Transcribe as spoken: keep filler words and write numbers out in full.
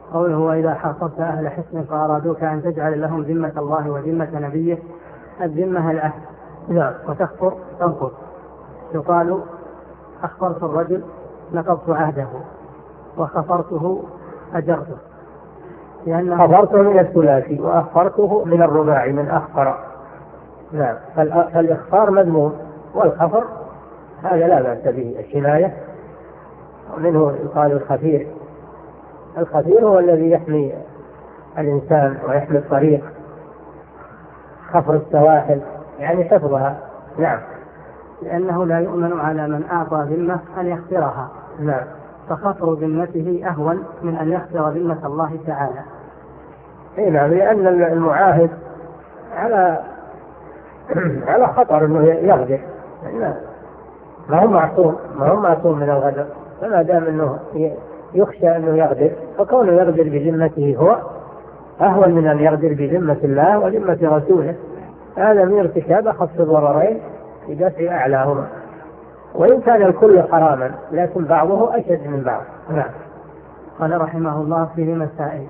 قوله وإذا حاصرت أهل حصن فأرادوك أن تجعل لهم ذمة الله وذمة نبيه، الذمة العهد. نعم. وتخفر تنقض. يقال أخفرت الرجل نقضت عهده، وخفرته أجرته، لأنه خفرته من الثلاثي وأخفرته من الرباعي من أخفر. نعم. فالإخفار مذموم، والخفر هذا لا بأس به، الشناية. ومنه يقال الخفير. الخفير هو الذي يحمي الإنسان ويحمي الطريق. خفر السواحل يعني حفظها. نعم. لأنه لا يؤمن على من أعطى ذمة أن يخفرها. نعم. فخفر ذمته أهون من أن يخفر ذمة الله تعالى. نعم. لأن المعاهد على على خطر أنه يغدر. ما هو معصوم ما هو معصوم من الغدر، فما دام أنه يخشى أنه يغدر، فكونه يغدر بذمته هو أهون من أن يغدر بذمة الله وذمة رسوله. هذا من ارتكاب أخف الضررين بدفع أعلاهما، وإن كان الكل حراما لكن بعضه أشد من بعض. نعم. قال رحمه الله فيه مسائل.